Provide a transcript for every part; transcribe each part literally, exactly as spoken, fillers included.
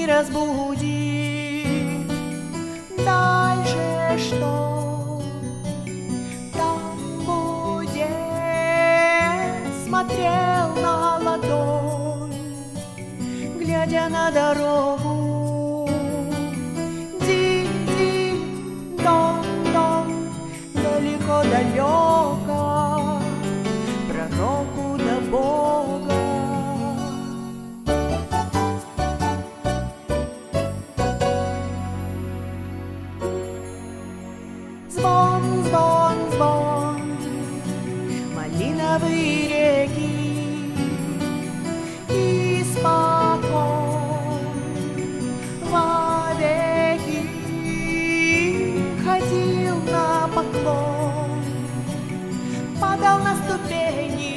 не разбудит. Дальше что там будет? Смотрел на ладонь, глядя на дорогу. Динь-динь-дон-дон, далеко-далеко, пророку до Бога. Звон, звон, звон, малиновые реки, и спокон вовеки ходил на поклон, падал на ступени.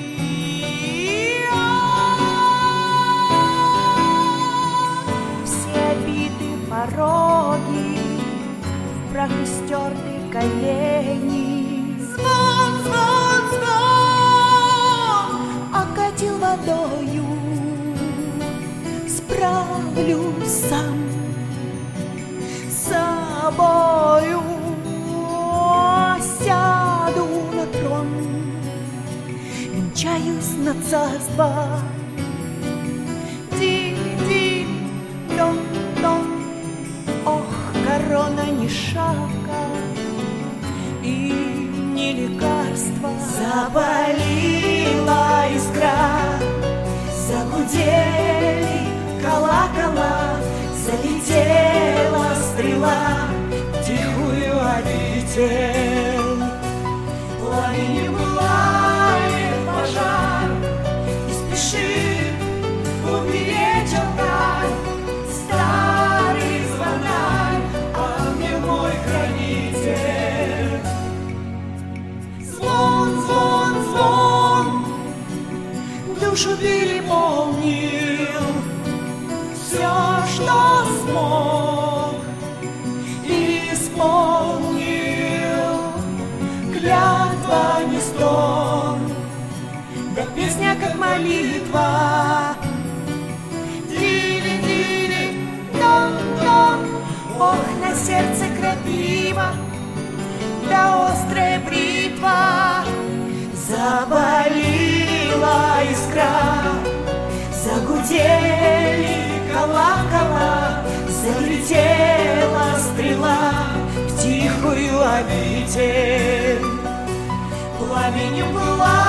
Все обиды, пороги, в прах истерты колени. Звон, звон, звон окатил водою. Справлюсь сам с собою, сяду на трон, венчаюсь на царство. Динь-динь-дон-дон, ох, корона не шапка и не лекарство. Запалила искра, загудели колокола, залетела стрела в тихую обитель. Пламенем пылает пожар, и спешит умереть алкарь. Старый звонарь, ангел мой хранитель. Звон, звон, звон душу переполнил. Все, что смог, исполнил. Клятва не стон, да песня как молитва. Дили-дили-дон-дон, ох, на сердце крапива, да острая бритва. Заболела искра, загудели колокола, залетела стрела в тихую обитель. Пламенем была